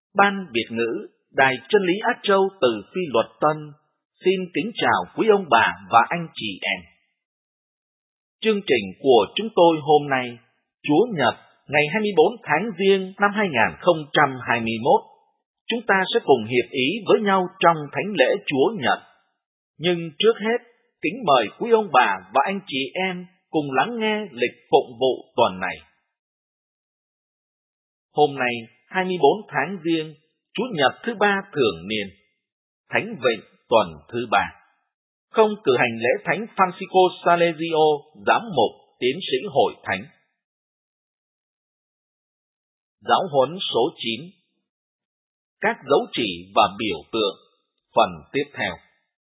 Ban Việt ngữ Đài Chân lý Á Châu từ Phi Luật Tân xin kính chào quý ông bà và anh chị em. Chương trình của chúng tôi hôm nay, Chúa Nhật, ngày 24 tháng Giêng năm 2021, chúng ta sẽ cùng hiệp ý với nhau trong thánh lễ Chúa Nhật. Nhưng trước hết, kính mời quý ông bà và anh chị em cùng lắng nghe lịch phụng vụ tuần này. Hôm nay, 24 tháng Giêng, Chủ nhật thứ ba thường niên, Thánh Vịnh tuần thứ ba. Không cử hành lễ Thánh Francisco Salesio, giám mục, tiến sĩ hội thánh. Giáo huấn số 9. Các dấu chỉ và biểu tượng, phần tiếp theo.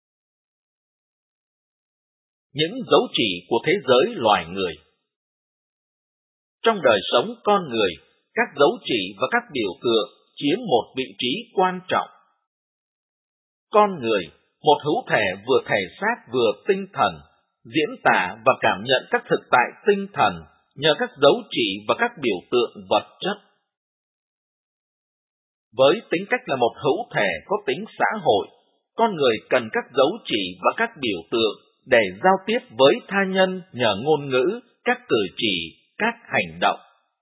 Những dấu chỉ của thế giới loài người. Trong đời sống con người, các dấu chỉ và các biểu tượng chiếm một vị trí quan trọng. Con người, một hữu thể vừa thể xác vừa tinh thần, diễn tả và cảm nhận các thực tại tinh thần nhờ các dấu chỉ và các biểu tượng vật chất. Với tính cách là một hữu thể có tính xã hội, con người cần các dấu chỉ và các biểu tượng để giao tiếp với tha nhân nhờ ngôn ngữ, các cử chỉ, các hành động.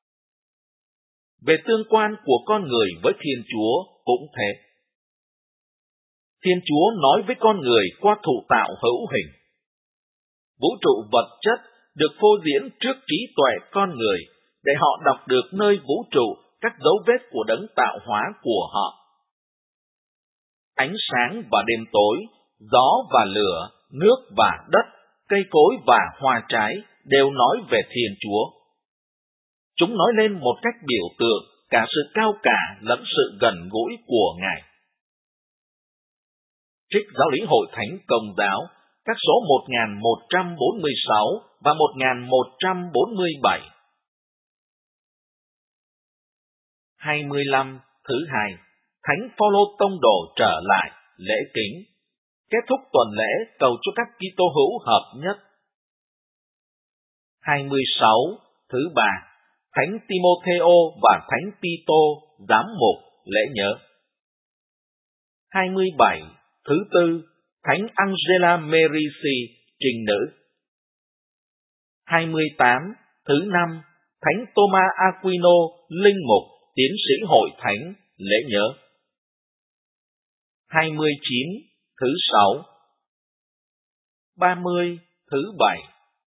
Về tương quan của con người với Thiên Chúa cũng thế. Thiên Chúa nói với con người qua thụ tạo hữu hình. Vũ trụ vật chất được phô diễn trước trí tuệ con người để họ đọc được nơi vũ trụ các dấu vết của đấng tạo hóa của họ. Ánh sáng và đêm tối, gió và lửa, nước và đất, cây cối và hoa trái đều nói về Thiên Chúa. Chúng nói lên một cách biểu tượng cả sự cao cả lẫn sự gần gũi của Ngài. Trích Giáo lý Hội Thánh Công giáo, các số 1146 và 1147. 25. Thứ hai, Thánh Phaolô tông đồ trở lại, lễ kính. Kết thúc tuần lễ cầu cho các Kitô hữu hợp nhất. 26. Thứ ba, Thánh Timotheo và Thánh Tito, giám mục, lễ nhớ. 27. Thứ tư, Thánh Angela Merisi, trinh nữ. 28. Thứ năm, Thánh Thomas Aquino, linh mục, tiến sĩ hội thánh, lễ nhớ. 29. Thứ sáu. 30. Thứ bảy.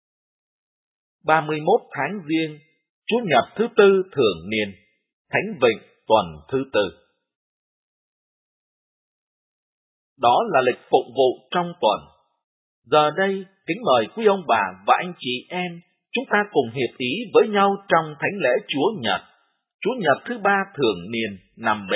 31 tháng Giêng, Chủ nhật thứ tư thường niên, Thánh Vịnh tuần thứ tư. Đó là lịch phụng vụ trong tuần. Giờ đây, kính mời quý ông bà và anh chị em, chúng ta cùng hiệp ý với nhau trong thánh lễ Chúa Nhật, Chủ nhật thứ ba thường niên năm B.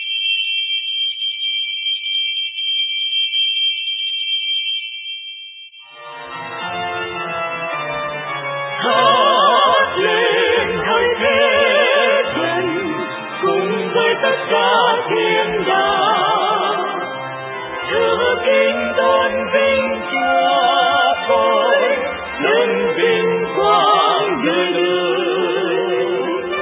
Cùng với tất cả thiên đàng, đưa kính tôn vinh Chúa tôi, nâng vinh quang đời đời.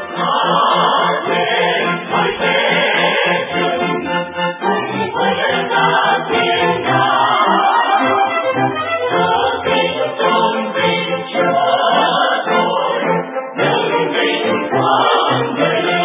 Lên thôi thế chừng, cùng với tất cả thiên đàng, đưa kính tôn vinh Chúa tôi, nâng vinh quang đời đời.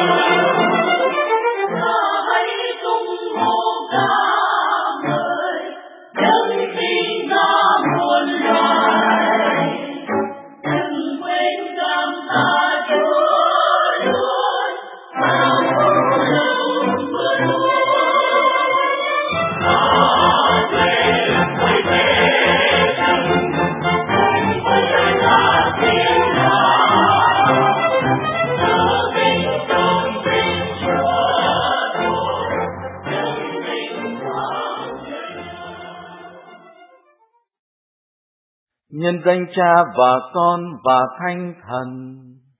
Nhân danh Cha và Con và Thánh Thần.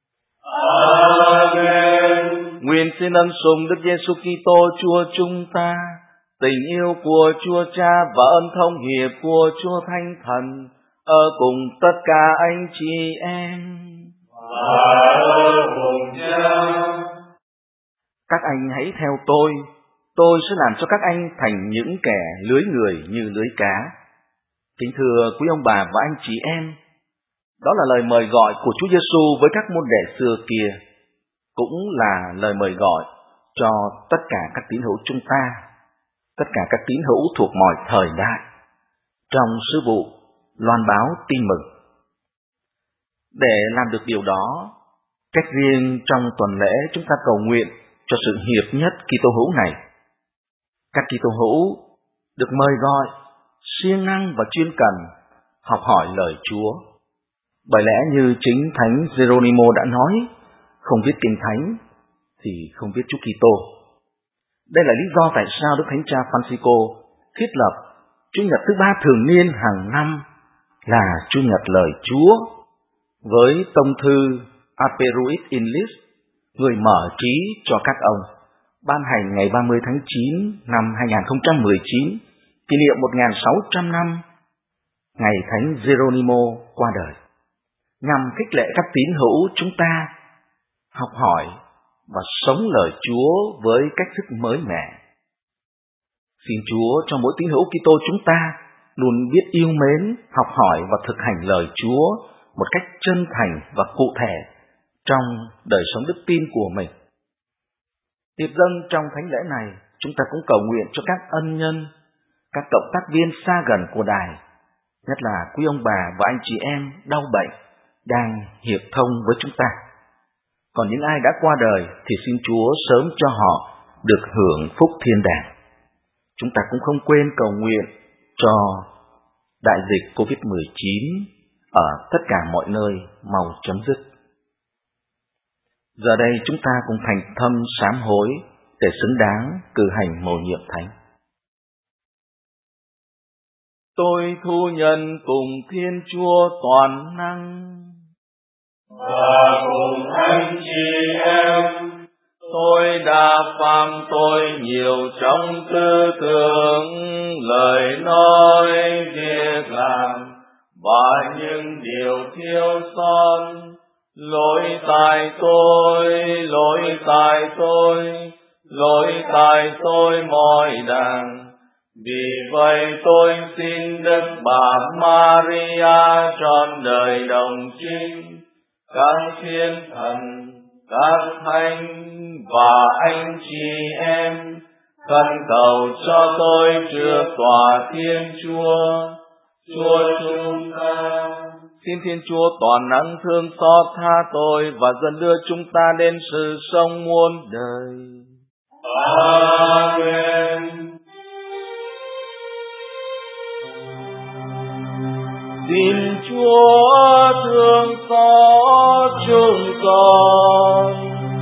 Amen. Nguyện xin ân sủng Đức Giêsu Kitô Chúa chúng ta, tình yêu của Chúa Cha và ân thông hiệp của Chúa Thánh Thần ở cùng tất cả anh chị em. Và ở cùng Cha. Các anh hãy theo tôi sẽ làm cho các anh thành những kẻ lưới người như lưới cá. Kính thưa quý ông bà và anh chị em, đó là lời mời gọi của Chúa Giêsu với các môn đệ xưa kia, cũng là lời mời gọi cho tất cả các tín hữu chúng ta, tất cả các tín hữu thuộc mọi thời đại, trong sứ vụ loan báo tin mừng. Để làm được điều đó, cách riêng trong tuần lễ chúng ta cầu nguyện cho sự hiệp nhất Kitô hữu này. Các Kitô hữu được mời gọi siêng năng và chuyên cần học hỏi lời Chúa. Bởi lẽ như chính Thánh Geronimo đã nói, không biết Kinh Thánh thì không biết Chúa Kitô. Đây là lý do tại sao Đức Thánh Cha Francisco thiết lập Chủ nhật thứ 3 thường niên hàng năm là Chủ nhật lời Chúa, với tông thư Aperuit in Lis, người mở trí cho các ông, ban hành ngày 30 tháng 9 năm 2019, kỷ niệm 1600 năm ngày Thánh Geronimo qua đời, nhằm khích lệ các tín hữu chúng ta học hỏi và sống lời Chúa với cách thức mới mẻ. Xin Chúa cho mỗi tín hữu Kitô chúng ta luôn biết yêu mến, học hỏi và thực hành lời Chúa một cách chân thành và cụ thể trong đời sống đức tin của mình. Tiếp dâng trong thánh lễ này, chúng ta cũng cầu nguyện cho các ân nhân, các cộng tác viên xa gần của đài, nhất là quý ông bà và anh chị em đau bệnh đang hiệp thông với chúng ta. Còn những ai đã qua đời thì xin Chúa sớm cho họ được hưởng phúc thiên đàng. Chúng ta cũng không quên cầu nguyện cho đại dịch COVID-19 ở tất cả mọi nơi mau chấm dứt. Giờ đây chúng ta cùng thành tâm sám hối để xứng đáng cử hành mầu nhiệm thánh. Tôi thu nhận cùng Thiên Chúa toàn năng và cùng anh chị em, tôi đã phạm tội nhiều trong tư tưởng, lời nói, việc làm và những điều thiếu sót. Lỗi tại tôi mọi đàng. Vì vậy tôi xin Đức Bà Maria trọn đời đồng trinh, các thiên thần, các thánh và anh chị em, khẩn cầu cho tôi trước tòa Thiên Chúa, Chúa chúng ta. Xin Thiên Chúa toàn năng thương xót tha tôi và dẫn đưa chúng ta đến sự sống muôn đời. Amen. Xin Chúa thương xót chúng con.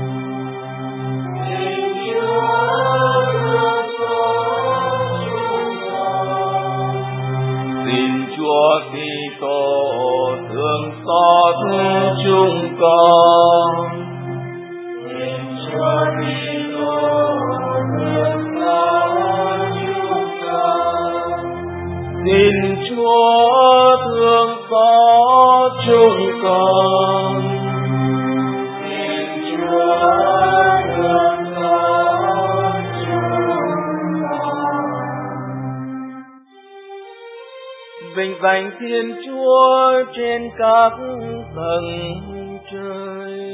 Xin Chúa thương xót chúng con. Xin Chúa Kitô thương xót chúng con. Xin Chúa Kitô thương xót chúng con. Xin Chúa thương xót chúng con. Xin Chúa thương xót chúng con. Vinh danh Thiên Chúa trên các tầng trời,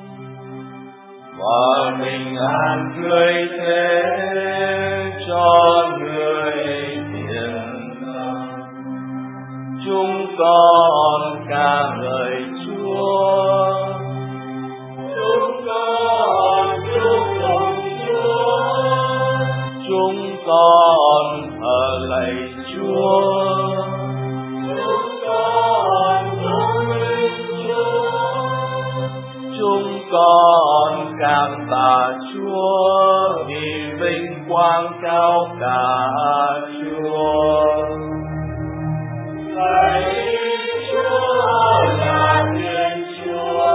và bình an tươi thế cho người thiện lành. chúng con ca ngợi Chúa. Chúng con chúc tụng Chúa. Chúng con thờ lạy Chúa. Chúng con tôn vinh Chúa. Chúng con cảm tạ Chúa vì vinh quang cao cả Chúa. Lạy Chúa là Thiên Chúa,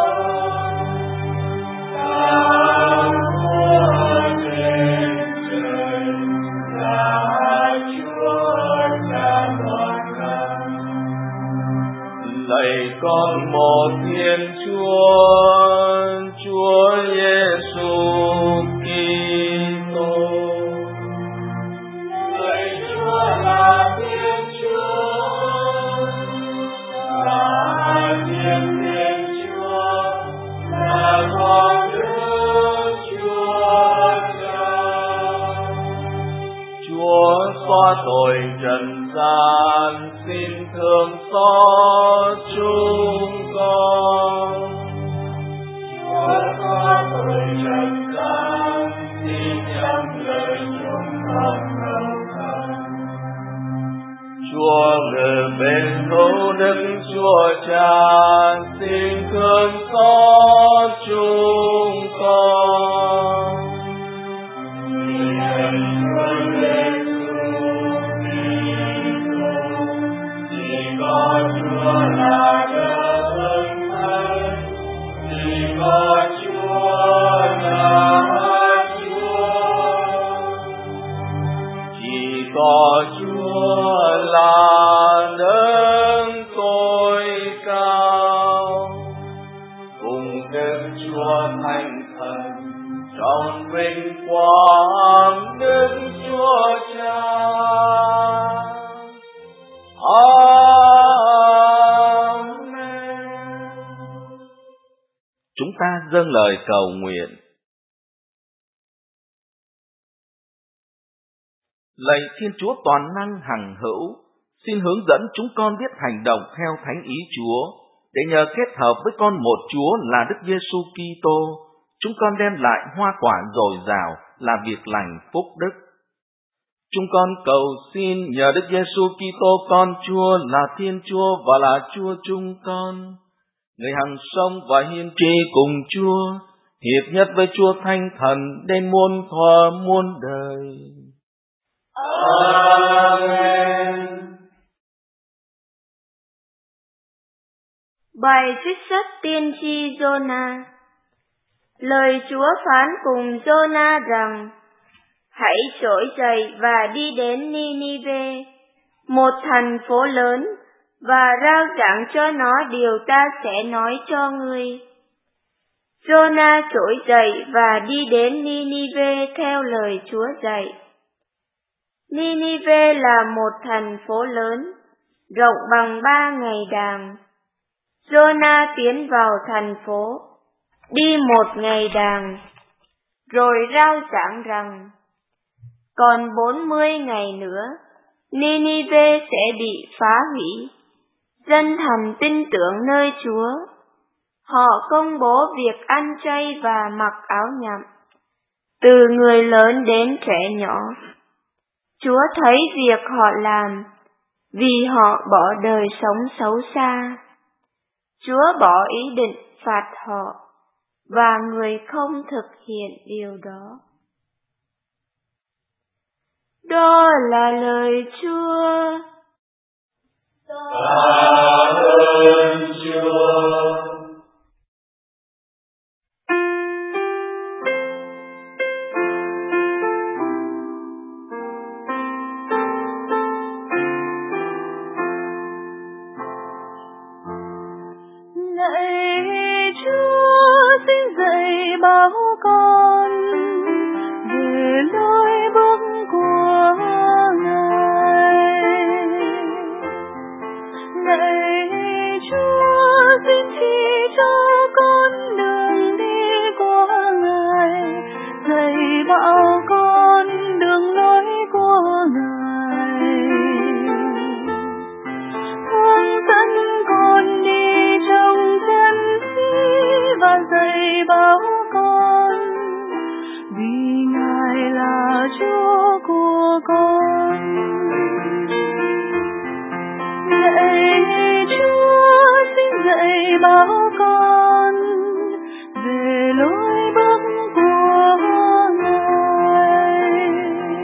Cha của trên trời, là Chúa Cha toàn năng. Lạy con một Thiên Chúa, Chúa Giêsu Kitô. Đức Chúa Cha xin thương xót chúng con. Chỉ có Chúa là đấng tối cao, cùng Đức Chúa Thánh Thần trong vinh quang Đức Chúa Cha. Amen. Chúng ta dâng lời cầu nguyện. Lạy Thiên Chúa toàn năng hằng hữu, xin hướng dẫn chúng con biết hành động theo thánh ý Chúa, để nhờ kết hợp với con một Chúa là Đức Giêsu Kitô, chúng con đem lại hoa quả dồi dào là việc lành phúc đức. Chúng con cầu xin nhờ Đức Giêsu Kitô con Chúa là Thiên Chúa và là Chúa chúng con, người hằng sống và hiên tri cùng Chúa, hiệp nhất với Chúa Thánh Thần đến muôn thuở muôn đời. Amen. Bài trích sách tiên tri Giô-na. Lời Chúa phán cùng Giô-na rằng: Hãy trỗi dậy và đi đến Ni-ni-vê, một thành phố lớn, và rao giảng cho nó điều ta sẽ nói cho ngươi. Giô-na trỗi dậy và đi đến Ni-ni-vê theo lời Chúa dạy. Ni-ni-vê là một thành phố lớn, rộng bằng 3 ngày đàng. Giô-na tiến vào thành phố, đi 1 ngày đàng, rồi rao giảng rằng: Còn 40 ngày nữa, Ni-ni-vê sẽ bị phá hủy. Dân thành tin tưởng nơi Chúa. Họ công bố việc ăn chay và mặc áo nhặn, từ người lớn đến trẻ nhỏ. Chúa thấy việc họ làm, vì họ bỏ đời sống xấu xa. Chúa bỏ ý định phạt họ, và người không thực hiện điều đó. Đó là lời Chúa. Tạ ơn Chúa. Lạy Chúa, xin dạy bảo con về lối bước của Ngài. Lạy Chúa, xin chỉ cho con đường đi của Ngài, dạy bảo con đường lối của Ngài, hướng dẫn con đi trong chân lý và dạy bảo con, vì Ngài là Chúa của con. Lạy Chúa, xin dạy bảo con về lối bước của Ngài.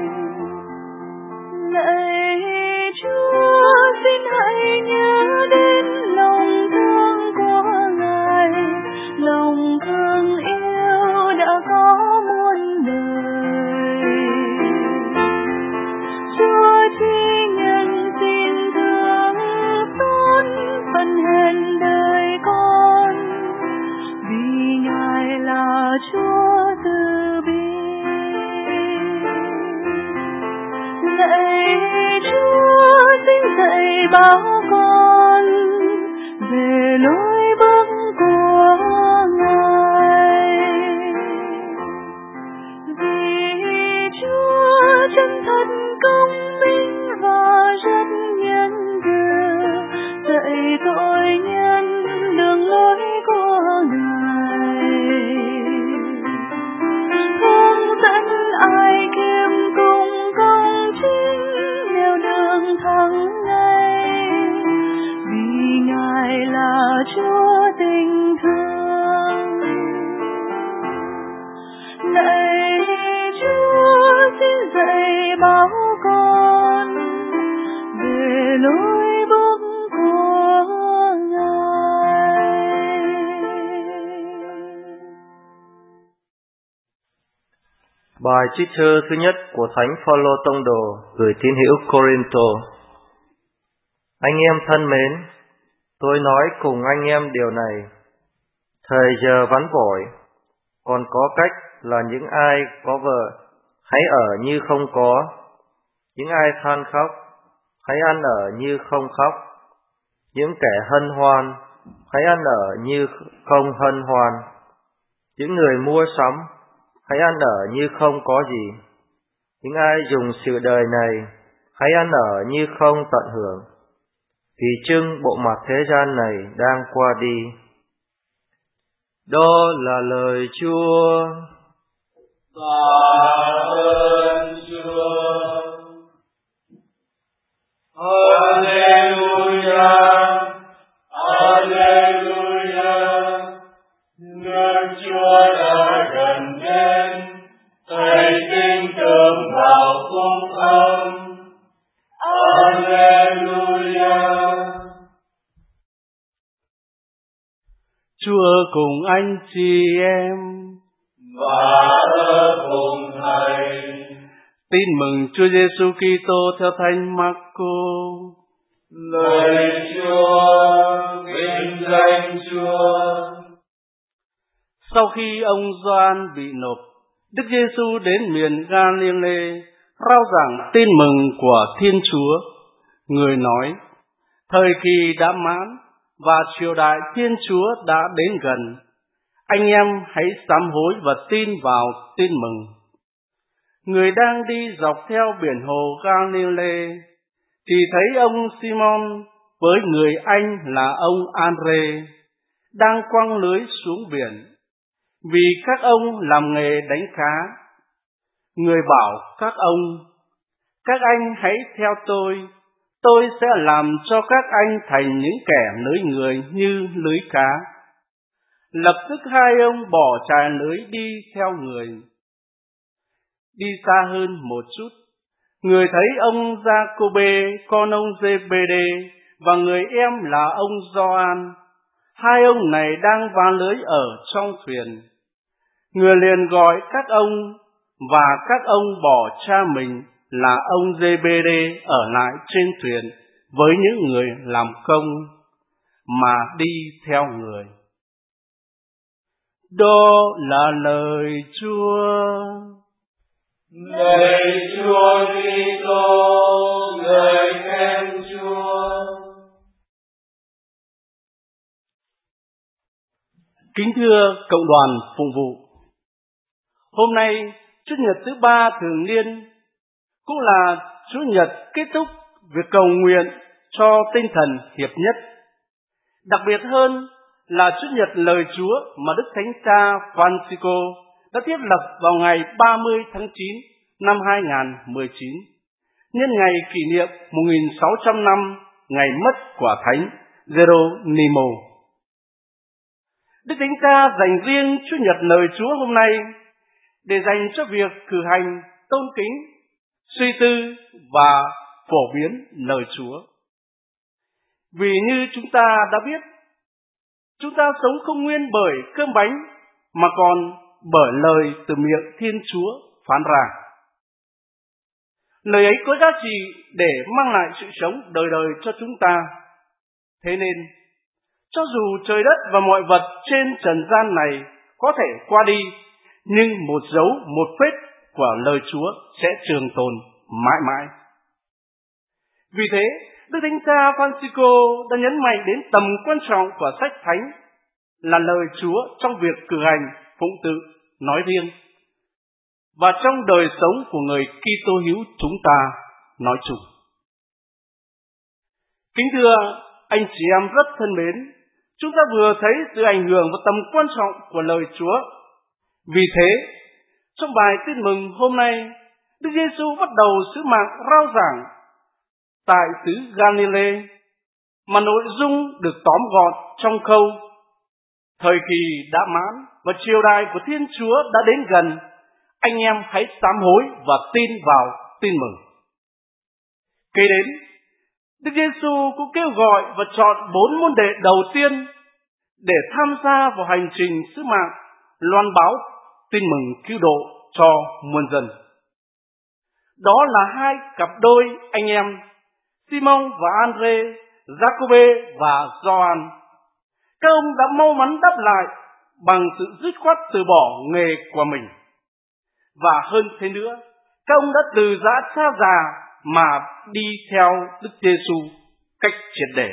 Lạy Chúa, xin hãy nhớ đến lòng thương của Ngài, lòng thương yêu đã có muôn đời. Chúa chi nhân xin thương xót phần hèn đời con, vì Ngài là Chúa từ bi. Lạy Chúa, xin dạy bảo con về lối bước của Ngài, vì Chúa chân thật công minh và rất nhân từ, dạy tội nhân đường lối của Ngài, hướng dẫn ai kiêm cung công chính nẻo đường thắng ngay, vì Bài trích thơ thứ nhất của Thánh Phaolô tông đồ gửi tín hữu Cô-rinh-tô. Anh em thân mến, tôi nói cùng anh em điều này. Thời giờ vắn vội, còn có cách là những ai có vợ, hãy ở như không có. Những ai than khóc, hãy ăn ở như không khóc. Những kẻ hân hoan, hãy ăn ở như không hân hoan. Những người mua sắm, hãy ăn ở như không có gì. Những ai dùng sự đời này, hãy ăn ở như không tận hưởng. Vì chưng bộ mặt thế gian này đang qua đi. Đó là lời Chúa. Tạ ơn Chúa. Hallelujah, Hallelujah. Nước Chúa đã gần đến, hãy tin tưởng vào phúc âm. Hallelujah. Chúa cùng anh chị em và ở cùng Thầy. Tin mừng Chúa Giêsu Kitô theo Thánh Marco. Lời Chúa, vinh danh Chúa. Sau khi ông Gioan bị nộp, Đức Giêsu đến miền Ga-li-lê rao giảng tin mừng của Thiên Chúa. Người nói: thời kỳ đã mãn và triều đại Thiên Chúa đã đến gần. Anh em hãy sám hối và tin vào tin mừng. Người đang đi dọc theo biển hồ Ga-li-lê thì thấy ông Simon với người anh là ông Andre đang quăng lưới xuống biển, vì các ông làm nghề đánh cá. Người bảo các ông: các anh hãy theo tôi sẽ làm cho các anh thành những kẻ lưới người như lưới cá. Lập tức hai ông bỏ chài lưới đi theo người. Đi xa hơn một chút, người thấy ông Giacôbê con ông Giê-bê-đê và người em là ông Gioan. Hai ông này đang vá lưới ở trong thuyền. Người liền gọi các ông, và các ông bỏ cha mình là ông Giê-bê-đê ở lại trên thuyền với những người làm công, mà đi theo người. Đó là lời Chúa. Lạy Chúa Kitô, lời khen Chúa. Kính thưa cộng đoàn phụng vụ, hôm nay Chủ nhật thứ 3 thường niên, cũng là Chủ nhật kết thúc việc cầu nguyện cho tinh thần hiệp nhất. Đặc biệt hơn là Chủ nhật lời Chúa mà Đức Thánh Cha Francisco đã thiết lập vào ngày 30 tháng 9 năm 2019, nhân ngày kỷ niệm 1600 năm ngày mất của Thánh Geronimo. Đức Thánh Cha dành riêng Chủ nhật lời Chúa hôm nay để dành cho việc cử hành tôn kính, suy tư và phổ biến lời Chúa. Vì như chúng ta đã biết, chúng ta sống không nguyên bởi cơm bánh, mà còn bởi lời từ miệng Thiên Chúa phán ra. Lời ấy có giá trị để mang lại sự sống đời đời cho chúng ta. Thế nên, cho dù trời đất và mọi vật trên trần gian này có thể qua đi, nhưng một dấu, một vết của lời Chúa sẽ trường tồn mãi mãi. Vì thế, Đức Thánh Cha Francisco đã nhấn mạnh đến tầm quan trọng của sách Thánh là lời Chúa trong việc cử hành phụng tự nói riêng, và trong đời sống của người Kitô hữu chúng ta nói chung. Kính thưa anh chị em rất thân mến, chúng ta vừa thấy sự ảnh hưởng và tầm quan trọng của lời Chúa. Vì thế, trong bài tin mừng hôm nay, Đức Giêsu bắt đầu sứ mạng rao giảng tại xứ Ga-li-lê, mà nội dung được tóm gọn trong câu: thời kỳ đã mãn và triều đại của Thiên Chúa đã đến gần. Anh em hãy sám hối và tin vào tin mừng. Kế đến, Đức Giêsu cũng kêu gọi và chọn 4 môn đệ đầu tiên để tham gia vào hành trình sứ mạng loan báo tin mừng cứu độ cho muôn dân. Đó là hai cặp đôi anh em, Simon và Andre, Jacobe và Gioan. Các ông đã mau mắn đáp lại bằng sự dứt khoát từ bỏ nghề của mình. Và hơn thế nữa, các ông đã từ giã cha già mà đi theo Đức Giêsu cách triệt để,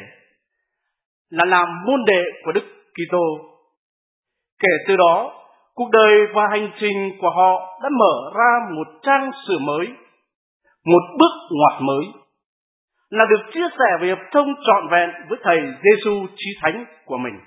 là làm môn đệ của Đức Kitô. Kể từ đó, cuộc đời và hành trình của họ đã mở ra một trang sử mới, một bước ngoặt mới, là được chia sẻ về hiệp thông trọn vẹn với Thầy Giêsu Chí Thánh của mình.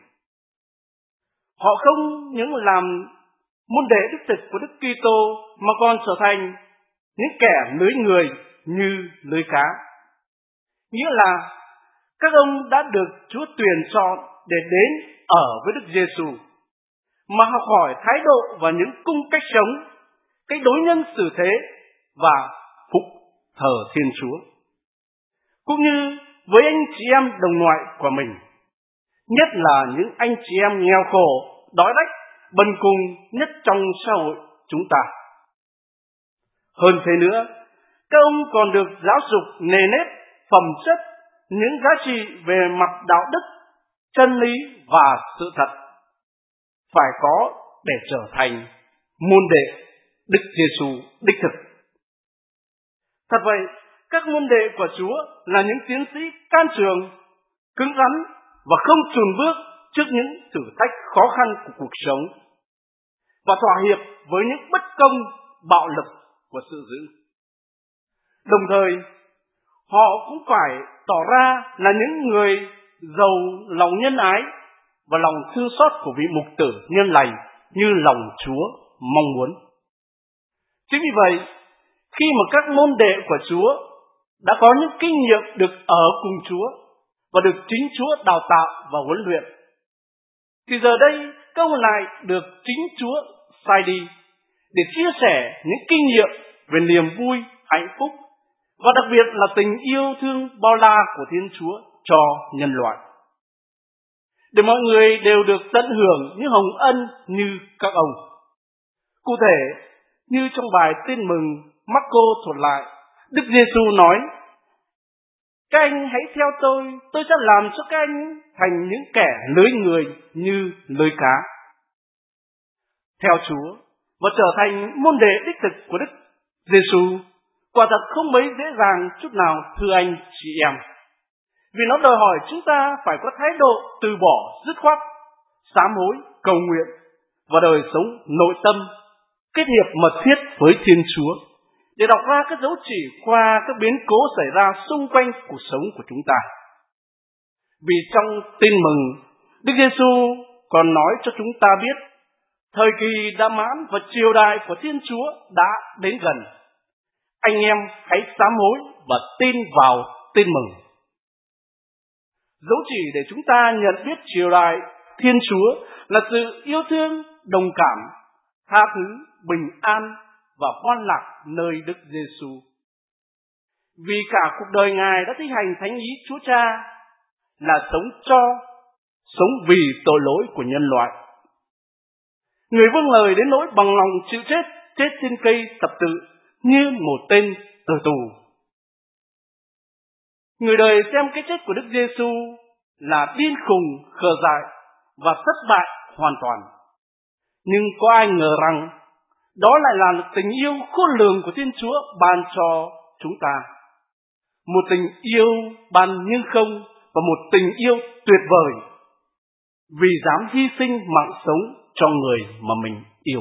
Họ không những làm môn đệ đích thực của Đức Kitô mà còn trở thành những kẻ lưới người như lưới cá. Nghĩa là các ông đã được Chúa tuyển chọn để đến ở với Đức Giêsu, mà học hỏi thái độ và những cung cách sống, cách đối nhân xử thế và phục thờ Thiên Chúa. Cũng như với anh chị em đồng loại của mình, nhất là những anh chị em nghèo khổ, đói rách, bần cùng nhất trong xã hội chúng ta. Hơn thế nữa, các ông còn được giáo dục nề nếp, phẩm chất, những giá trị về mặt đạo đức, chân lý và sự thật, phải có để trở thành môn đệ Đức Giêsu đích thực. Thật vậy, các môn đệ của Chúa là những chiến sĩ can trường, cứng rắn và không chùn bước trước những thử thách khó khăn của cuộc sống, và thỏa hiệp với những bất công, bạo lực của sự dữ. Đồng thời, họ cũng phải tỏ ra là những người giàu lòng nhân ái và lòng thương xót của vị mục tử nhân lành như lòng Chúa mong muốn. Chính vì vậy, khi mà các môn đệ của Chúa đã có những kinh nghiệm được ở cùng Chúa và được chính Chúa đào tạo và huấn luyện, thì giờ đây các ông lại được chính Chúa sai đi để chia sẻ những kinh nghiệm về niềm vui, hạnh phúc và đặc biệt là tình yêu thương bao la của Thiên Chúa cho nhân loại, để mọi người đều được tận hưởng những hồng ân như các ông. Cụ thể, như trong bài Tin mừng Marco thuật lại, Đức Giêsu nói: "Các anh hãy theo tôi sẽ làm cho các anh thành những kẻ lưới người như lưới cá." Theo Chúa và trở thành môn đệ đích thực của Đức Giêsu quả thật không mấy dễ dàng chút nào, thưa anh chị em, vì nó đòi hỏi chúng ta phải có thái độ từ bỏ dứt khoát, sám hối, cầu nguyện và đời sống nội tâm kết hiệp mật thiết với Thiên Chúa, để đọc ra các dấu chỉ qua các biến cố xảy ra xung quanh cuộc sống của chúng ta. Vì trong Tin mừng, Đức Giêsu còn nói cho chúng ta biết thời kỳ đã mãn và triều đại của Thiên Chúa đã đến gần. Anh em hãy sám hối và tin vào Tin mừng. Dấu chỉ để chúng ta nhận biết triều đại Thiên Chúa là sự yêu thương, đồng cảm, tha thứ, bình an và hoan lạc nơi Đức Giêsu. Vì cả cuộc đời Ngài đã thi hành thánh ý Chúa Cha là sống vì tội lỗi của nhân loại. Người vâng lời đến nỗi bằng lòng chịu chết trên cây thập tự như một tên tử tù. Người đời xem cái chết của Đức Giêsu là điên khùng, khờ dại và thất bại hoàn toàn. Nhưng có ai ngờ rằng đó lại là tình yêu khôn lường của Thiên Chúa ban cho chúng ta. Một tình yêu ban nhưng không, và một tình yêu tuyệt vời vì dám hy sinh mạng sống cho người mà mình yêu.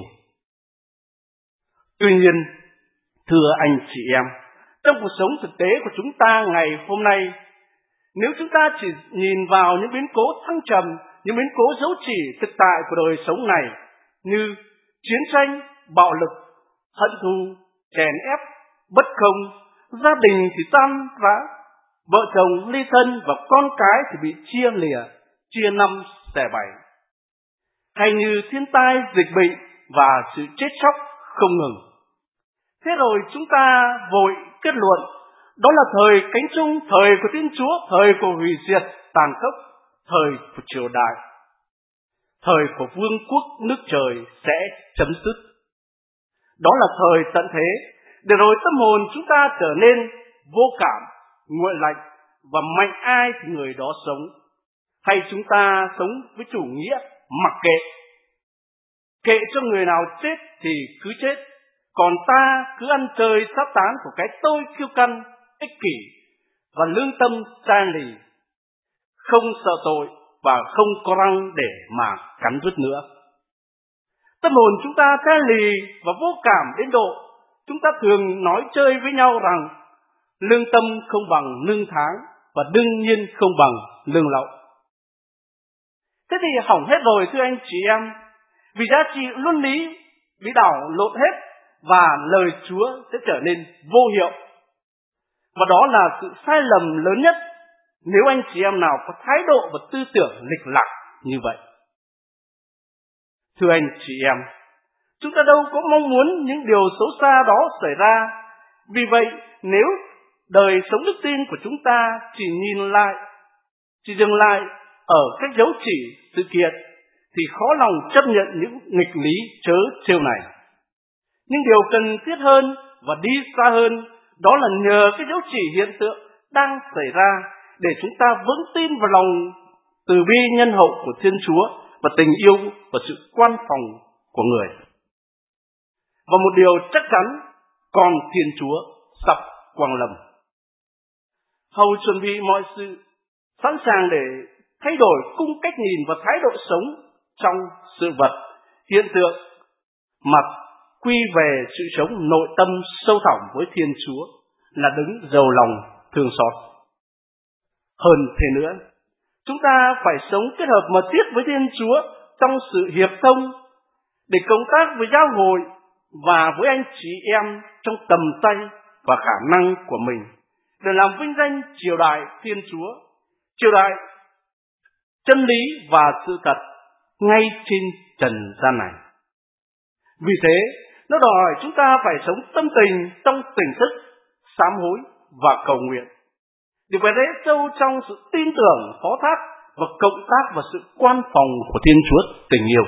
Tuy nhiên, thưa anh chị em, trong cuộc sống thực tế của chúng ta ngày hôm nay, nếu chúng ta chỉ nhìn vào những biến cố thăng trầm, những biến cố dấu chỉ thực tại của đời sống này như chiến tranh, bạo lực, hận thù, chèn ép, bất công, gia đình thì tan rã, vợ chồng ly thân và con cái thì bị chia lìa, chia năm xẻ bảy, hay như thiên tai, dịch bệnh và sự chết chóc không ngừng. Thế rồi chúng ta vội kết luận đó là thời cánh chung, thời của Thiên Chúa, thời của hủy diệt tàn khốc, thời của triều đại, thời của vương quốc nước trời sẽ chấm dứt. Đó là thời tận thế, để rồi tâm hồn chúng ta trở nên vô cảm, nguội lạnh và mạnh ai thì người đó sống. Hay chúng ta sống với chủ nghĩa mặc kệ cho người nào chết thì cứ chết, còn ta cứ ăn chơi sát tán của cái tôi kiêu căng, ích kỷ và lương tâm chai lì, không sợ tội và không có răng để mà cắn rứt nữa. Tâm hồn chúng ta chai lì và vô cảm đến độ chúng ta thường nói chơi với nhau rằng lương tâm không bằng lương tháng và đương nhiên không bằng lương lậu. Thế thì hỏng hết rồi thưa anh chị em, vì giá trị luân lý bị đảo lộn hết và lời Chúa sẽ trở nên vô hiệu. Và đó là sự sai lầm lớn nhất nếu anh chị em nào có thái độ và tư tưởng lệch lạc như vậy. Thưa anh chị em, chúng ta đâu có mong muốn những điều xấu xa đó xảy ra. Vì vậy, nếu đời sống đức tin của chúng ta chỉ dừng lại ở các dấu chỉ sự kiện, thì khó lòng chấp nhận những nghịch lý trớ trêu này. Nhưng điều cần thiết hơn và đi xa hơn, đó là nhờ cái dấu chỉ hiện tượng đang xảy ra để chúng ta vững tin vào lòng từ bi nhân hậu của Thiên Chúa và tình yêu và sự quan phòng của người. Và một điều chắc chắn, còn Thiên Chúa sắp quang lâm. Hầu chuẩn bị mọi sự sẵn sàng để thay đổi cung cách nhìn và thái độ sống trong sự vật, hiện tượng mà quy về sự sống nội tâm sâu thẳm với Thiên Chúa là đứng giàu lòng thương xót. Hơn thế nữa, chúng ta phải sống kết hợp mật thiết với Thiên Chúa trong sự hiệp thông để công tác với giáo hội và với anh chị em trong tầm tay và khả năng của mình để làm vinh danh triều đại Thiên Chúa, triều đại chân lý và sự thật ngay trên trần gian này. Vì thế, nó đòi hỏi chúng ta phải sống tâm tình trong tỉnh thức, sám hối và cầu nguyện, để phải rẽ sâu trong sự tin tưởng, phó thác và cộng tác vào sự quan phòng của Thiên Chúa tình yêu.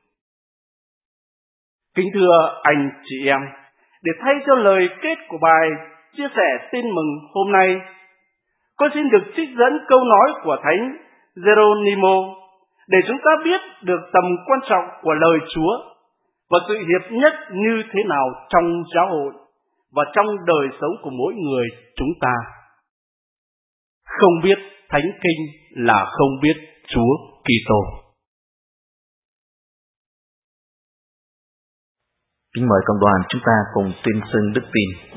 Kính thưa anh chị em, để thay cho lời kết của bài chia sẻ tin mừng hôm nay, con xin được trích dẫn câu nói của Thánh Geronimo để chúng ta biết được tầm quan trọng của lời Chúa và sự hiệp nhất như thế nào trong giáo hội và trong đời sống của mỗi người chúng ta. Không biết Thánh Kinh là không biết Chúa Kitô. Kính mời cộng đoàn chúng ta cùng tuyên xưng đức tin.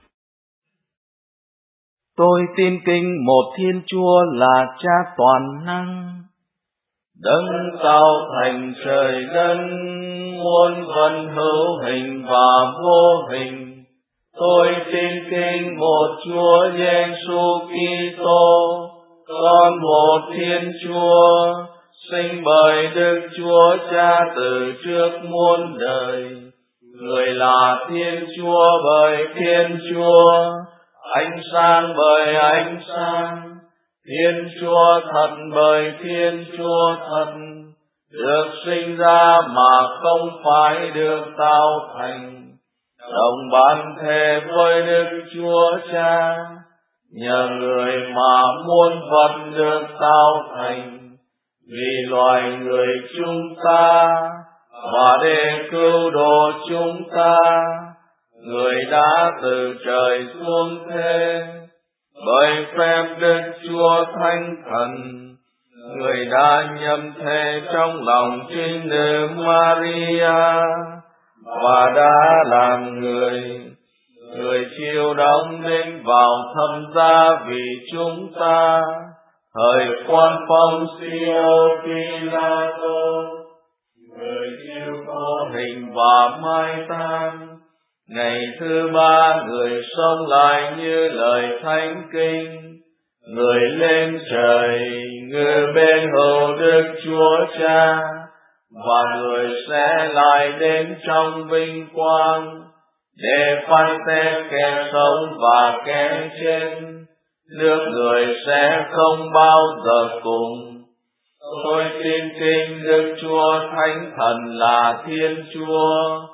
Tôi tin kính một Thiên Chúa là Cha toàn năng, đấng tạo thành trời đất, muôn vật hữu hình và vô hình. Tôi tin kính một Chúa Giêsu Kitô, con một Thiên Chúa, sinh bởi Đức Chúa Cha từ trước muôn đời. Người là Thiên Chúa bởi Thiên Chúa, ánh sáng bởi ánh sáng, Thiên Chúa thật bởi Thiên Chúa thật, được sinh ra mà không phải được tạo thành, đồng ban thề với Đức Chúa Cha, nhờ người mà muôn vật được tạo thành, vì loài người chúng ta và để cứu độ chúng ta, người đã từ trời xuống thế. Bởi phép Đức Chúa Thánh Thần, người đã nhậm thể trong lòng trinh nữ Maria và đã làm người. Người chịu đóng đinh vào thập giá vì chúng ta, thời quan phong Pôncio Pilato. Người chịu có hình và mai táng, ngày thứ ba người sống lại như lời Thánh Kinh. Người lên trời, người bên hữu Đức Chúa Cha, và người sẽ lại đến trong vinh quang, để phán xét kẻ sống và kẻ chết. Nước người sẽ không bao giờ cùng. Tôi tin kính Đức Chúa Thánh Thần là Thiên Chúa,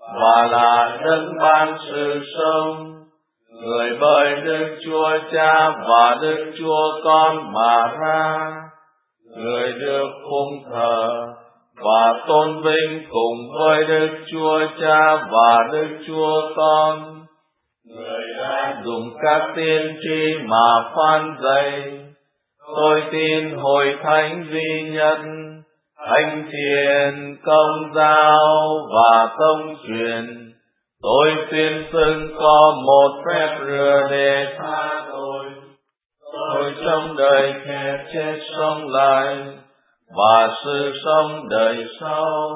và là đấng ban sự sống. Người bởi Đức Chúa Cha và Đức Chúa Con mà ra, người được phụng thờ và tôn vinh cùng với Đức Chúa Cha và Đức Chúa Con. Người đã dùng các tiên tri mà phán dạy. Tôi tin hội thánh duy nhất, thánh thiện, công giáo và tông truyền. Tôi tuyên xưng có một phép rửa để tha tội. Tôi sống đời kẻ chết sống lại và sự sống đời sau.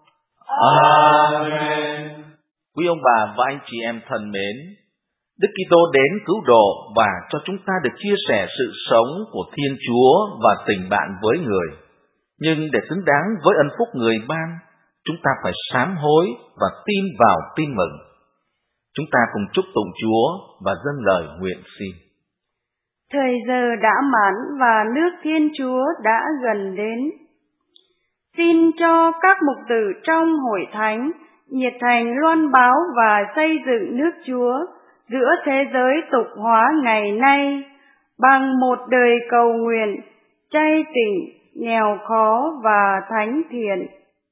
Amen. Quý ông bà và anh chị em thân mến, Đức Kitô đến cứu độ và cho chúng ta được chia sẻ sự sống của Thiên Chúa và tình bạn với người. Nhưng để xứng đáng với ân phúc người ban, chúng ta phải sám hối và tin vào tin mừng. Chúng ta cùng chúc tụng Chúa và dâng lời nguyện xin. Thời giờ đã mãn và nước Thiên Chúa đã gần đến. Xin cho các mục tử trong hội thánh nhiệt thành loan báo và xây dựng nước Chúa giữa thế giới tục hóa ngày nay bằng một đời cầu nguyện, chay tịnh, nghèo khó và thánh thiện.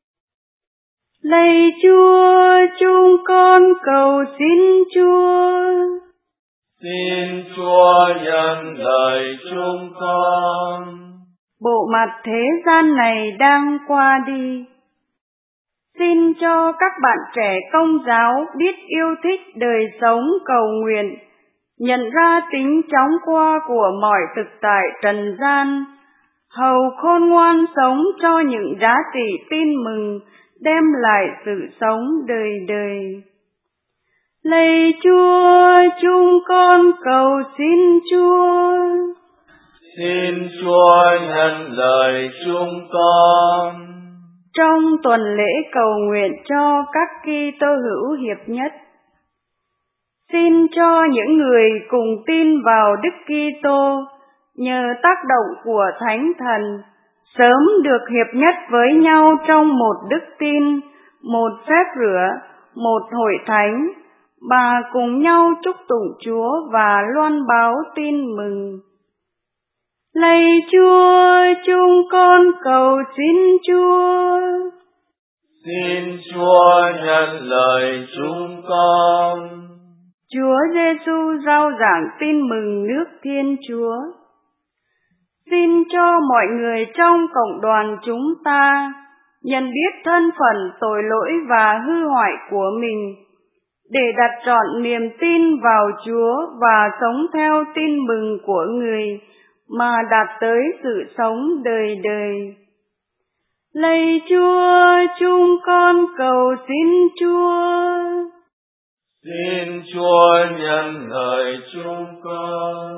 Lạy Chúa, chúng con cầu xin Chúa. Xin Chúa nhận lời chúng con. Bộ mặt thế gian này đang qua đi. Xin cho các bạn trẻ Công giáo biết yêu thích đời sống cầu nguyện, nhận ra tính chóng qua của mọi thực tại trần gian, hầu khôn ngoan sống cho những giá trị tin mừng đem lại sự sống đời đời. Lạy Chúa, chúng con cầu xin Chúa. Xin Chúa nhận lời chúng con. Trong tuần lễ cầu nguyện cho các Kitô hữu hiệp nhất, xin cho những người cùng tin vào Đức Kitô nhờ tác động của Thánh Thần sớm được hiệp nhất với nhau trong một đức tin, một phép rửa, một hội thánh, và cùng nhau chúc tụng Chúa và loan báo tin mừng. Lạy Chúa, chúng con cầu xin Chúa. Xin Chúa nhận lời chúng con. Chúa Giêsu rao giảng tin mừng nước Thiên Chúa. Xin cho mọi người trong cộng đoàn chúng ta nhận biết thân phận tội lỗi và hư hoại của mình, để đặt trọn niềm tin vào Chúa và sống theo tin mừng của người mà đạt tới sự sống đời đời. Lạy Chúa, chúng con cầu xin Chúa. Xin Chúa nhận lời chúng con.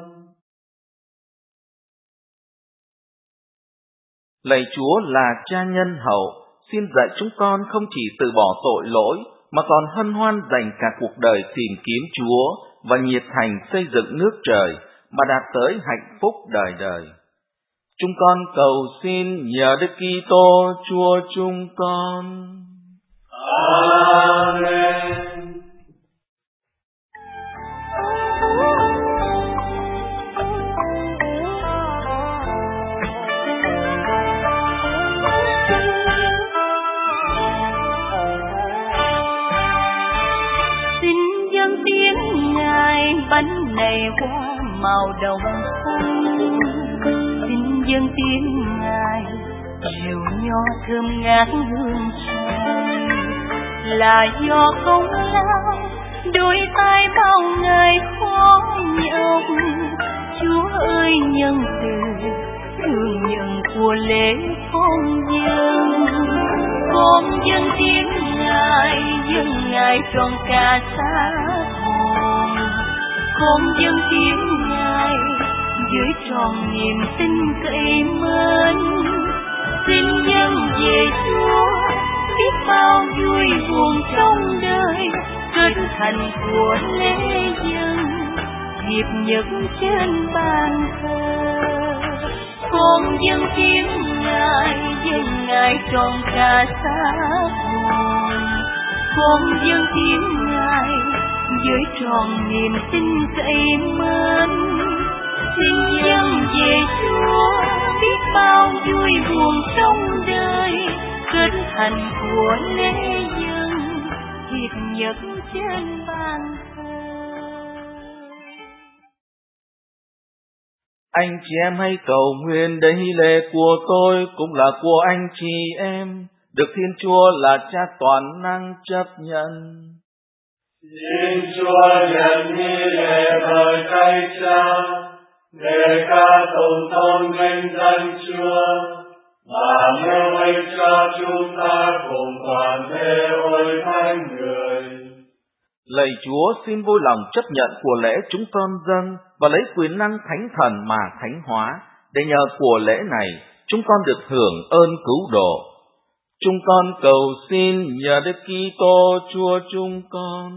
Lạy Chúa là Cha nhân hậu, xin dạy chúng con không chỉ từ bỏ tội lỗi, mà còn hân hoan dành cả cuộc đời tìm kiếm Chúa và nhiệt thành xây dựng nước trời, mà đạt tới hạnh phúc đời đời. Chúng con cầu xin nhờ Đức Kitô Chúa chúng con. Amen. Xin dâng tiếng Ngài bánh này hoa màu đồng xanh, xin dâng tiếng Ngài rượu nho thơm ngát hương say, là do công lao đôi tay bao ngày khó nhọc. Chúa ơi nhân từ thương nhận của lễ con dâng tiếng Ngài, dâng Ngài trọn cả xác hồn. Con dâng tiếng Ngài với tròn niềm tin cậy mến, xin dâng về Chúa biết bao vui buồn trong đời, kết thành của lễ dân hiệp nhất trên bàn thờ. Con dâng tiếng Ngài, dâng Ngài trọn cả xác hồn. con dâng tiếng Ngài với tròn niềm tin cậy mến. Xin dâng về Chúa biết bao vui buồn trong đời, kết thành của lễ dân hiệp nhất trên bàn thờ. Anh chị em hãy cầu nguyện đây lễ của tôi cũng là của anh chị em, được Thiên Chúa là Cha toàn năng chấp nhận. Xin Chúa nhận nghi lễ thời tay Cha, để ca tụng tôn vinh danh Chúa, và nêu ích cho chúng ta cùng toàn thể ôi thánh người. Lạy Chúa, xin vui lòng chấp nhận của lễ chúng con dâng và lấy quyền năng Thánh Thần mà thánh hóa, để nhờ của lễ này chúng con được hưởng ơn cứu độ. Chúng con cầu xin nhờ Đức Kitô Chúa chúng con.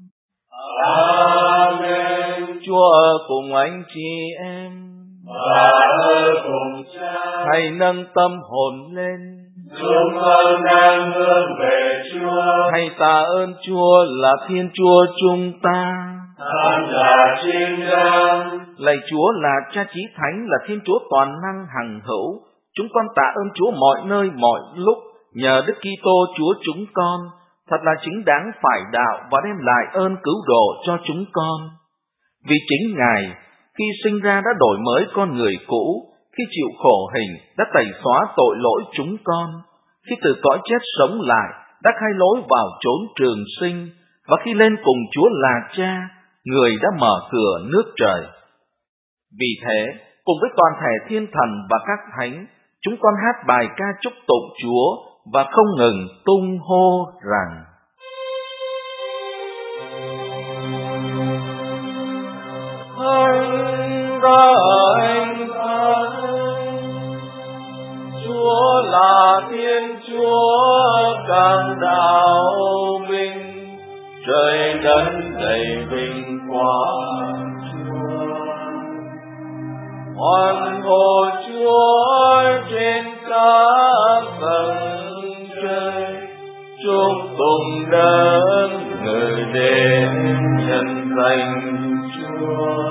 Amen. Chúa ở cùng anh chị em, và ở cùng Cha. hãy nâng tâm hồn lên. Chúng con đang hướng về Chúa. Hãy tạ ơn Chúa là Thiên Chúa chúng ta. Thánh là chính đáng. Lạy Chúa là Cha Chí Thánh, là Thiên Chúa toàn năng hằng hữu. Chúng con tạ ơn Chúa mọi nơi mọi lúc, nhờ Đức Kitô Chúa chúng con, thật là chính đáng phải đạo và đem lại ơn cứu độ cho chúng con. Vì chính Ngài, khi sinh ra đã đổi mới con người cũ, khi chịu khổ hình đã tẩy xóa tội lỗi chúng con, khi từ cõi chết sống lại đã khai lối vào chốn trường sinh, và khi lên cùng Chúa là Cha, Người đã mở cửa nước trời. Vì thế, cùng với toàn thể thiên thần và các thánh, chúng con hát bài ca chúc tụng Chúa và không ngừng tung hô rằng: Thánh Thánh Thánh, Chúa là Thiên Chúa càng đạo vinh, trời đất đầy vinh quang Chúa. Hoan hô Chúa trên các tầng trời, chúc tụng đấng người đến nhân danh Chúa.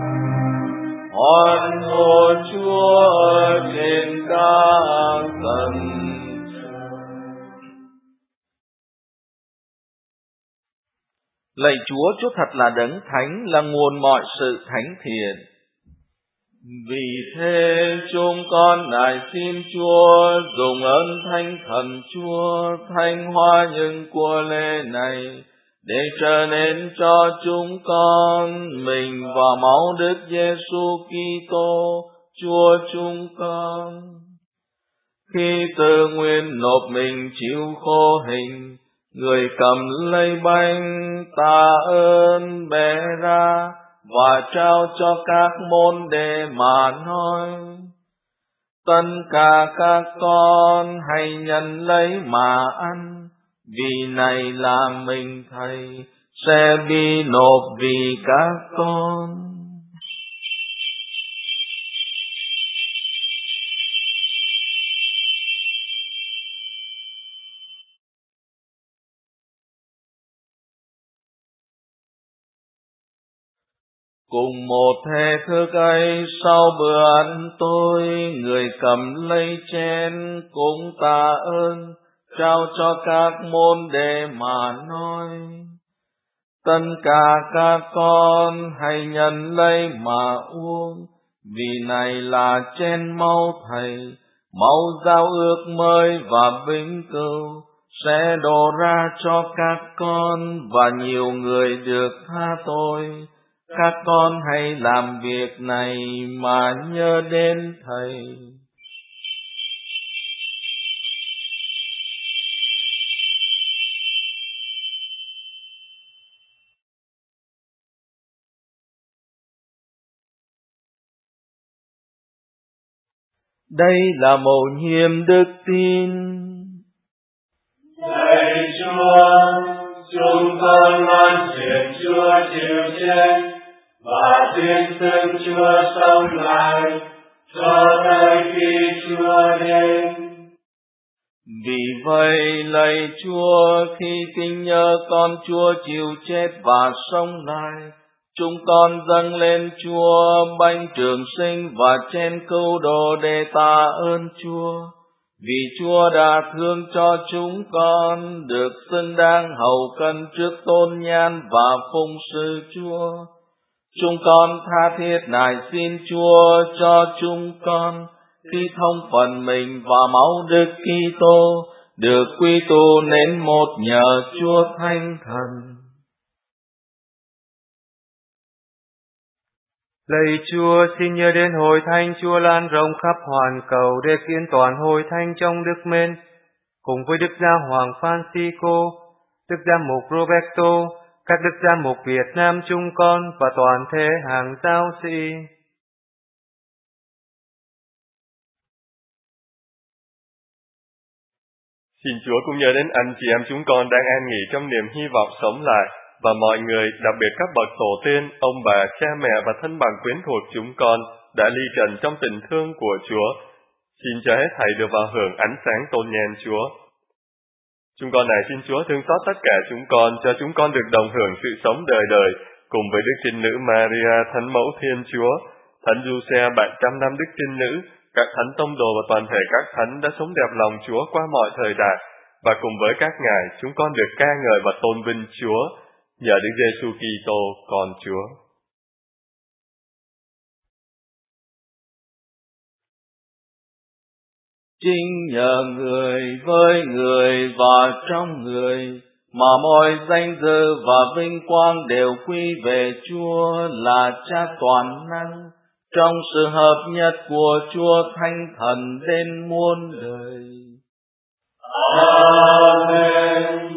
Hoan hô Chúa trên các tầng trời. Lạy Chúa, Chúa thật là đấng thánh, là nguồn mọi sự thánh thiện. Vì thế chúng con nài xin Chúa dùng ơn Thánh Thần Chúa thanh hóa những của lễ này, để trở nên cho chúng con mình và máu Đức Giêsu Kitô Chúa chúng con. Khi tự nguyện nộp mình chịu khổ hình, Người cầm lấy bánh tạ ơn bẻ ra và trao cho các môn đệ mà nói: Tất cả các con hãy nhận lấy mà ăn, vì này là mình Thầy sẽ bị nộp vì các con. Cùng một thể thức ấy, sau bữa ăn tối, Người cầm lấy chén cũng tạ ơn, trao cho các môn đệ mà nói: Tất cả các con hãy nhận lấy mà uống, vì này là chén máu Thầy, máu giao ước mới và vĩnh cửu, sẽ đổ ra cho các con và nhiều người được tha tội. Các con hãy làm việc này mà nhớ đến Thầy. Đây là mầu nhiệm đức tin. Lạy Chúa, chúng con loan truyền Chúa chịu chết và tuyên xưng Chúa sống lại cho tới khi Chúa đến. Vì vậy lạy Chúa, khi kinh nhớ con Chúa chịu chết và sống lại, chúng con dâng lên Chúa bánh trường sinh và chén cứu độ để tạ ơn Chúa. Vì Chúa đã thương cho chúng con được xứng đáng hầu cân trước tôn nhan và phụng sự Chúa. Chúng con tha thiết nài xin Chúa cho chúng con khi thông phần mình và máu Đức Kitô được quy tụ nên một nhờ Chúa Thánh Thần. Lạy Chúa, xin nhớ đến hội thánh Chúa lan rộng khắp hoàn cầu để kiện toàn hội thánh trong đức mến, cùng với Đức Giáo Hoàng Francisco, Đức Giám mục Roberto, các Đức Giám mục Việt Nam chúng con và toàn thể hàng giáo sĩ. Xin Chúa cũng nhớ đến anh chị em chúng con đang an nghỉ trong niềm hy vọng sống lại, và mọi người, đặc biệt các bậc tổ tiên, ông bà, cha mẹ và thân bằng quyến thuộc chúng con đã ly trần trong tình thương của Chúa. Xin cho hết thảy được vào hưởng ánh sáng tôn nhan Chúa. Chúng con này xin Chúa thương xót tất cả chúng con, cho chúng con được đồng hưởng sự sống đời đời cùng với Đức Trinh Nữ Maria, Thánh Mẫu Thiên Chúa, Thánh Giuse, bạn trăm năm Đức Trinh Nữ, các thánh tông đồ và toàn thể các thánh đã sống đẹp lòng Chúa qua mọi thời đại, và cùng với các ngài chúng con được ca ngợi và tôn vinh Chúa nhờ Đức Giêsu Kitô con Chúa. Chính nhờ người với người và trong người mà mọi danh dự và vinh quang đều quy về Chúa là Cha toàn năng, trong sự hợp nhất của Chúa Thánh Thần đến muôn đời. Amen.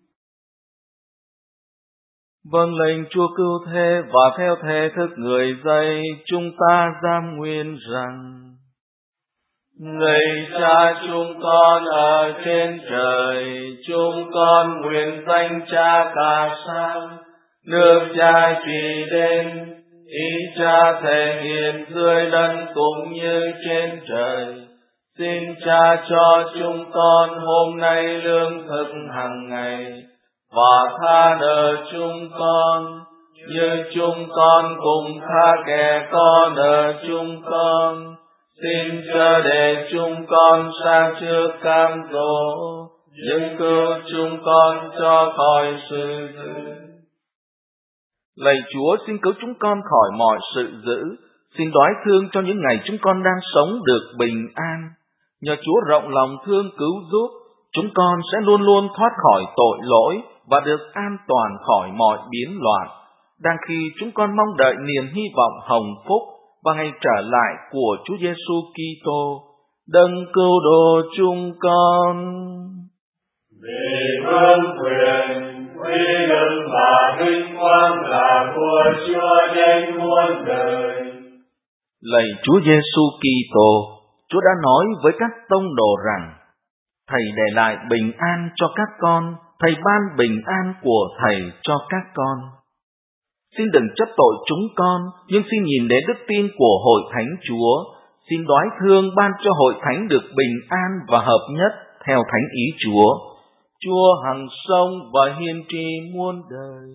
Vâng lệnh Chúa cứu thế và theo thể thức người dạy, chúng ta giam nguyện rằng: Lạy Cha chúng con ở trên trời, chúng con nguyện danh Cha cả sáng, nước Cha trị đến, ý Cha thể hiện dưới đất cũng như trên trời. Xin Cha cho chúng con hôm nay lương thực hàng ngày, và tha nợ chúng con, như chúng con cũng tha kẻ có nợ chúng con. Xin chớ để chúng con sang trước cam dỗ, nhưng cứu chúng con cho khỏi sự dữ. Lạy Chúa, xin cứu chúng con khỏi mọi sự dữ. Xin đoái thương cho những ngày chúng con đang sống được bình an. Nhờ Chúa rộng lòng thương cứu giúp, chúng con sẽ luôn luôn thoát khỏi tội lỗi và được an toàn khỏi mọi biến loạn, đang khi chúng con mong đợi niềm hy vọng hồng phúc và ngày trở lại của Chúa Giêsu Kitô, đấng cứu độ chúng con. Vì vương quyền, uy lực và vinh quang là của Chúa đến muôn đời. Lạy Chúa Giêsu Kitô, Chúa đã nói với các tông đồ rằng: Thầy để lại bình an cho các con, Thầy ban bình an của Thầy cho các con. Xin đừng chấp tội chúng con, nhưng xin nhìn đến đức tin của hội thánh Chúa. Xin đoái thương ban cho hội thánh được bình an và hợp nhất theo thánh ý Chúa. Chúa hằng sống và hiên tri muôn đời.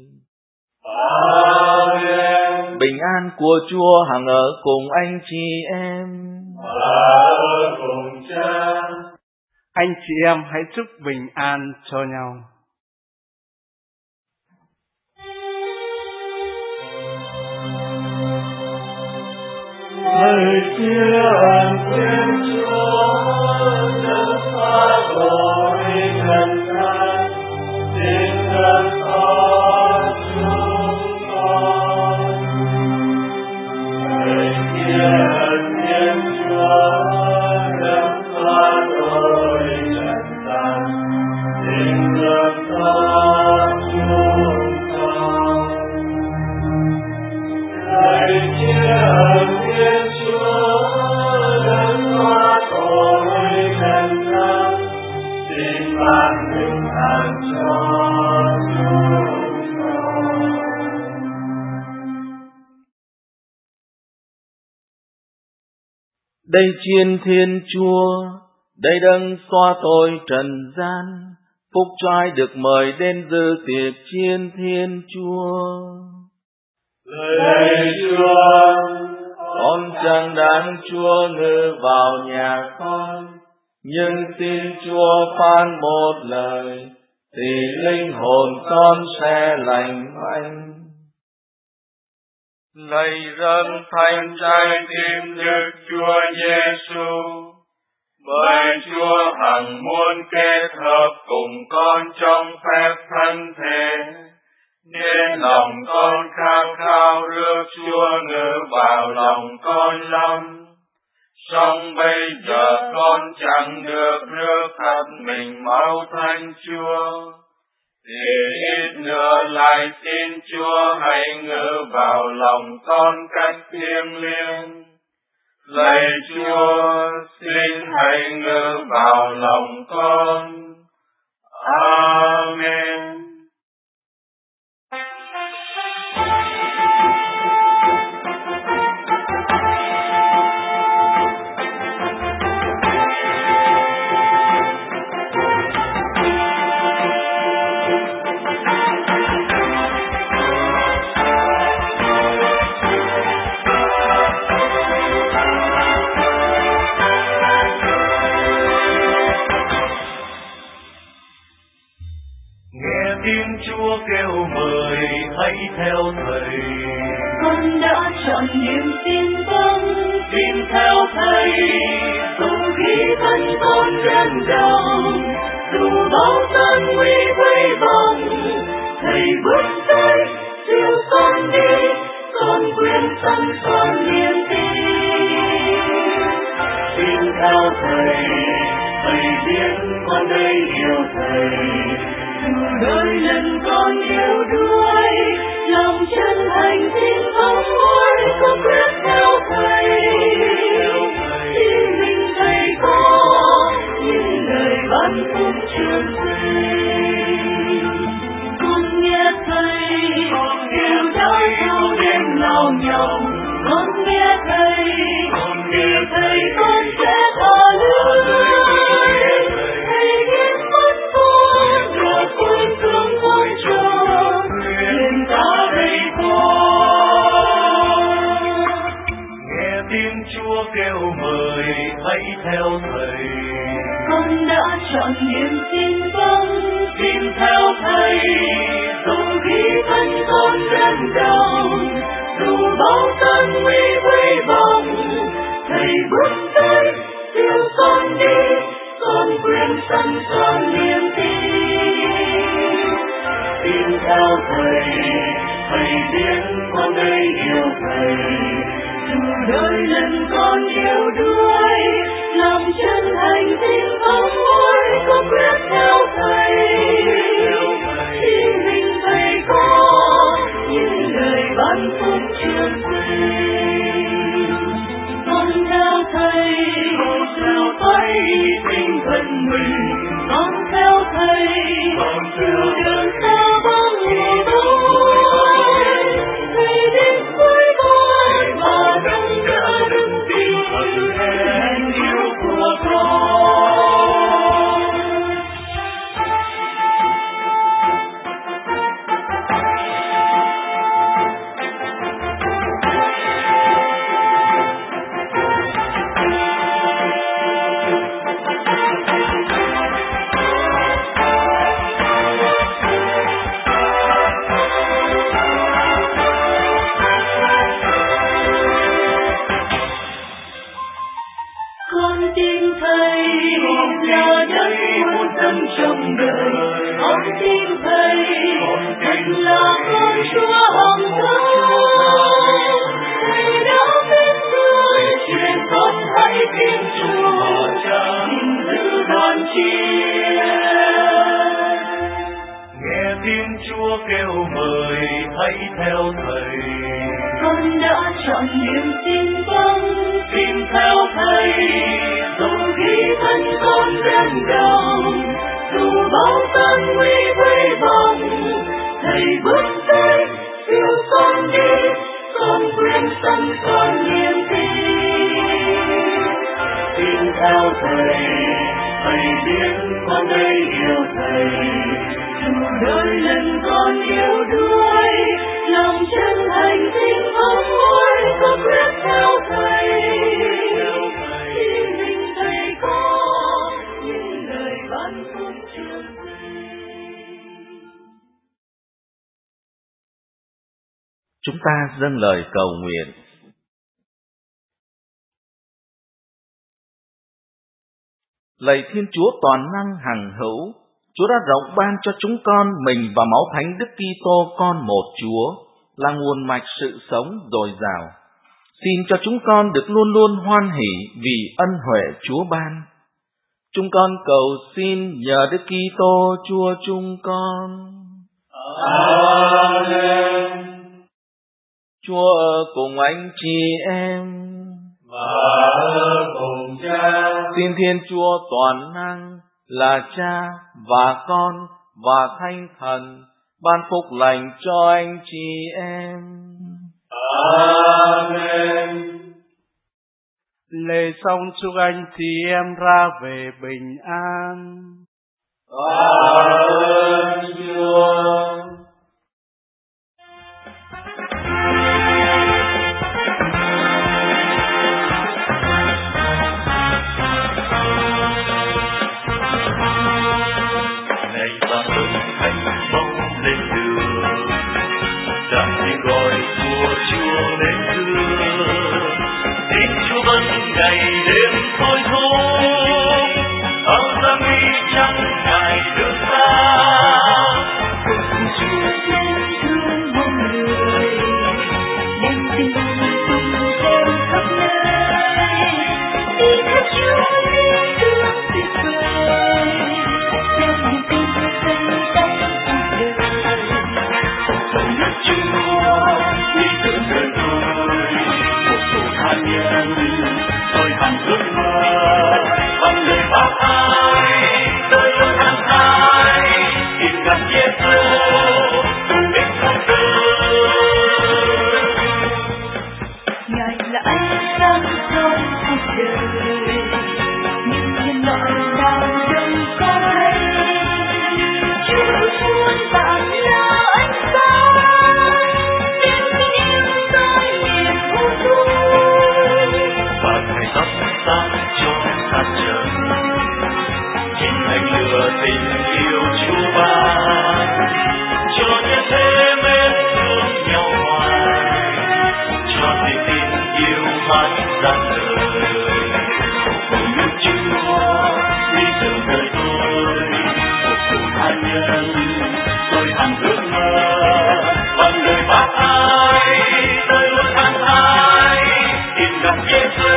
Amen. Bình an của Chúa hằng ở cùng anh chị em. Và ở cùng Cha. Anh chị em hãy chúc bình an cho nhau. Hãy chia ơn Thiên Chúa, nước Phá đổi nhân gian, xin thương xót chúng con. Hãy chia ơn Thiên Chúa, nước Phá đổi nhân gian, xin thương xót chúng con. Hãy chia ơn Thiên Chúa, nước Phá đổi nhân gian, xin ban bình an cho chúng con. Đây chiên Thiên Chúa, Đây đấng xóa tội trần gian, phúc cho ai được mời đến dự tiệc chiên Thiên Chúa. Lạy Chúa, con chẳng đáng Chúa ngự vào nhà con, nhưng xin Chúa phán một lời, thì linh hồn con sẽ lành mạnh. Lạy dân thánh trái tim Đức Chúa Giêsu, bởi Chúa hằng muốn kết hợp cùng con trong phép thân thể, nên lòng con khát khao rước Chúa ngự vào lòng con lắm. Song bây giờ con chẳng được rước thật mình máu Thánh Chúa, thì ít nữa lại xin Chúa hãy ngự vào lòng con cách thiêng liêng. Lạy Chúa, xin hãy ngự vào lòng con. Amen. Tiếng Chúa kêu mời hãy theo Thầy. Con đã chọn niềm tin vâng, Tin theo Thầy. dù khi thân con đơn đau, dù bao gian nguy vây vòng, Thầy bước tới siêu con đi, con quyền sẵn son niềm tin. Tin theo Thầy, Thầy biết con đây yêu Thầy. Dù đôi lần con yếu đuối, lòng chân thành xin không mỏi, con quyết theo Thầy. Xin mình Thầy có những lời ban phúc trường Thầy. Con nghe Thầy yêu đau yêu đêm lao nhau, con nghe Thầy con sẽ tha lỗi. Kêu mời hãy theo Thầy. Con đã chọn niềm tin vâng, Tin theo Thầy. dù khi thân con đơn đau, dù bao gian nguy vây vòng, Thầy bước tới siêu con đi, con quyền sẵn son niềm tin. Tin theo Thầy, Thầy biết con đây yêu Thầy. Dù đôi lần con yếu đuối, lòng chân thành xin không mỏi, con quyết theo Thầy. Xin mình Thầy có những lời ban phúc trường Thầy. Con theo Thầy, dù phải tinh thần mình, con theo Thầy, dù đường xa vắng mùa tối, Thầy đến với con và nâng đỡ đức tin hèn yêu của con. Con tin Thầy là đấng muôn dâng trong đời. Con tin Thầy thật là con Chúa hằng thơm. Thầy đã biết người truyền con hãy tin Chúa, xin giữ đoàn chiên. Nghe tiếng Chúa kêu mời hãy theo Thầy. Con đã chọn niềm tin vâng, Tin theo Thầy. dù khi thân con đơn đau, dù bao gian nguy vây vòng, Thầy bước tới siêu con đi, con quyền sẵn son niềm tin. Tin theo Thầy, biết con đây yêu Thầy, dù đôi lần con yếu đuối, lòng chân thành tình không mỏi, có quyết theo Thầy. Xin hình Thầy có những lời ban phúc trường sinh. Chúng ta dâng lời cầu nguyện. Lạy Thiên Chúa toàn năng hằng hữu, Chúa đã rộng ban cho chúng con mình và máu thánh Đức Kitô con một Chúa là nguồn mạch sự sống dồi dào. Xin cho chúng con được luôn luôn hoan hỷ vì ân huệ Chúa ban. Chúng con cầu xin nhờ Đức Kitô Chúa chúng con. Amen. Chúa ở cùng anh chị em và ở cùng Cha. Xin Thiên Chúa toàn năng là Cha và Con và Thánh Thần ban phúc lành cho anh chị em. Amen. Lễ xong chúc anh chị em ra về bình an. Cảm ơn Chúa. Ngày đêm thôi thúc, bao gian nguy chẳng ngại đường xa. Cùng Chúa xin thương muôn người, đem tình tung theo khắp nơi. Đi theo Chúa lý tưởng tuyệt vời, đem niềm tin xây đắp cuộc đời. Sống nước Chúa, lý tưởng đời tôi, phục vụ tha nhân. Tôi hằng ước mơ bằng lời bác ái, tôi luôn hăng hái tìm gặp Giêsu cùng đến cuộc đời. Ngài là ánh sáng trong cuộc đời, nhưng nhân loại nào đâu có thấy. Chúa muốn bạn là ánh sáng, đem tình yêu soi niềm vui vui. Và Ngài sắp sáng cho ta chờ, chính Thánh lửa tình yêu Chúa ban, cho nhân thế mến thương nhau hoài, cho niềm tin yêu mãi ra đời. Cùng nước Chúa lý tưởng đời tôi, phục vụ tha nhân, tôi hằng ước mơ bằng lời bác ái, tôi luôn hăng hái tìm gặp Giêsu.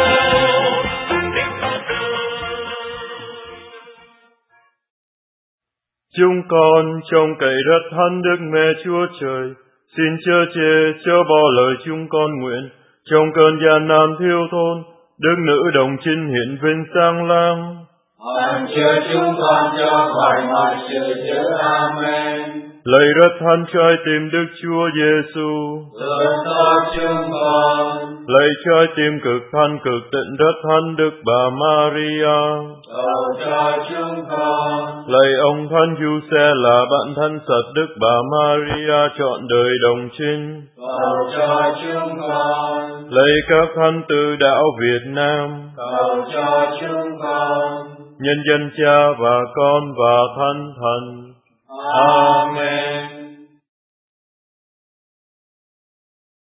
Chúng con trông cậy rất thánh Đức Mẹ Chúa Trời, xin chớ chê chớ bỏ lời chúng con nguyện, trong cơn gian nan thiếu thốn, Đức Nữ Đồng Trinh hiện vinh sáng lang. Hằng chứa chúng con cho khỏi mọi sự dữ. Amen. Lạy rất thánh trái tim Đức Chúa Giêsu, thương xót chúng con. Lạy trái tim cực thánh cực tịnh rất thánh Đức Bà Maria, cầu cho chúng con. Lạy ông thánh Giuse là bạn thân thật Đức Bà Maria trọn đời đồng trinh, cầu cho chúng con. Lạy các thánh tử đạo Việt Nam, cầu cho chúng con. nhân dân Cha và Con và Thánh Thần. Amen.